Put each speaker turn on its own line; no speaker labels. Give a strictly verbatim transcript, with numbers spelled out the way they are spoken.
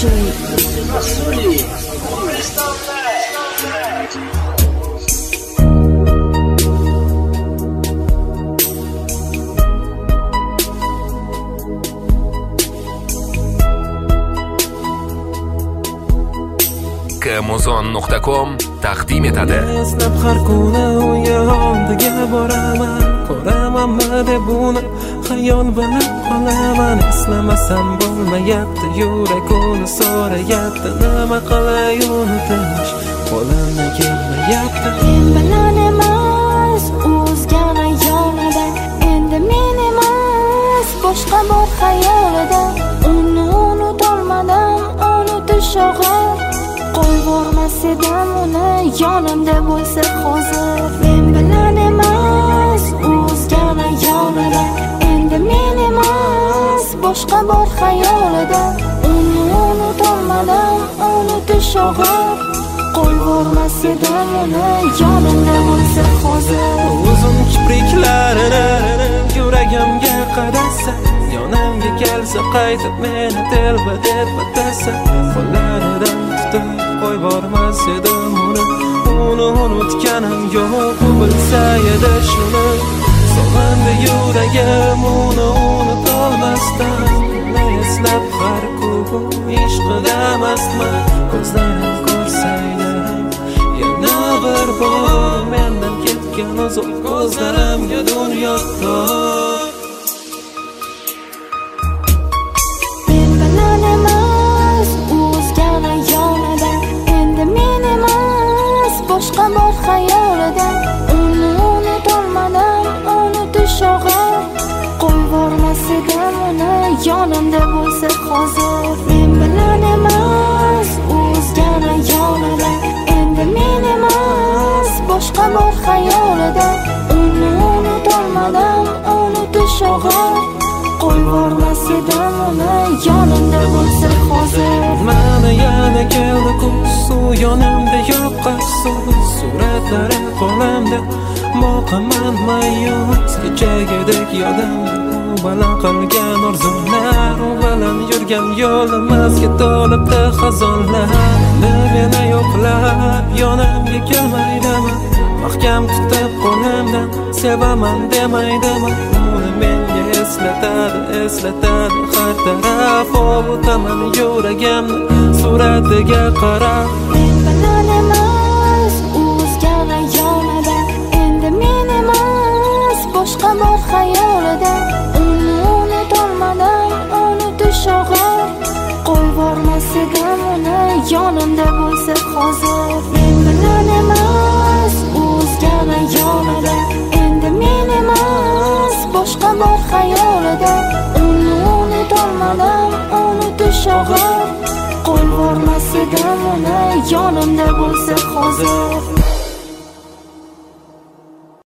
Rasuli.
muzon nuqta com taqdim etadi.
Eslab har kuni u yondiga boraman, ko'ramanmi deb uni xayol bilan qolaman. Eslamasam bo'lmayapti, yurak uni so'rayapti, nima qilay unutish qo'limdan kelmayapti.
Men bilan emas, o'zgani yonida, endi men emas, boshqa bor xayolida. Uni unutolmadim, unutish og'ir. Qo'yvormas edim uni yonimda bo'lsa hozir. Men bilan emas, o'zgani yonida, endi men emas, boshqa bor xayolida. Uni unutolmadim, unutish og'ir. Qo'yvormas edim uni yonimda bo'lsa hozir.
Uzun kipriklarini yuragimga qadasa, yonimga kelsa qaytib meni telba deb atasa. Qo'llaridan tutib qo'yvormas edim uni, uni unutganim yo'q, u bilsa edi shuni. So'landi yuragim uni unutolmasdan, uni eslab har kun ishqida mastman. Ko'zlarim ko'rsaydi yana bir bor mendan ketgan uzoq ko'zlarimga dunyoda.
Men bilan emas, o'zgani yonida, endi men emas, boshqa bor xayolida. Uni unutolmadim, unutish og'ir. Qo'yvormas edim uni yonimda bo'lsa hozir. Men bilan emas, o'zgani yonida, endi men emas, boshqa bor xayolida. Uni unutolmadim, unutish og'ir. Qo'yvormas edim uni yonimda bo'lsa hozir.
Mana yana keldi kuz, u yonimda yo'q afsus. Suratlari qo'limda, boqaman mayus. Kechagidek yodimda u bilan qolgan orzular, u bilan yurgan yo'limizga to'libdi xazonlar. Meni yo'qlab yonimga kelmaydimi, mahkam tutib qo'limdan sevaman demaydimi. Uni menga eslatadi, eslatadi har taraf. Ovutaman yuragimni suratiga qarab.
Men bilan emas, o'zgani yonida, endi men emas, boshqa bor xayolida. Uni unutolmadim, unutish og'ir. Qo'yvormas edim uni yonimda bo'lsa hozir. Men bilan emas, o'zgani yonida, endi men emas, boshqa bor xayolida. Uni unutolmadim, unutish og'ir. Qo'yvormas edim uni yonimda bo'lsa hozir.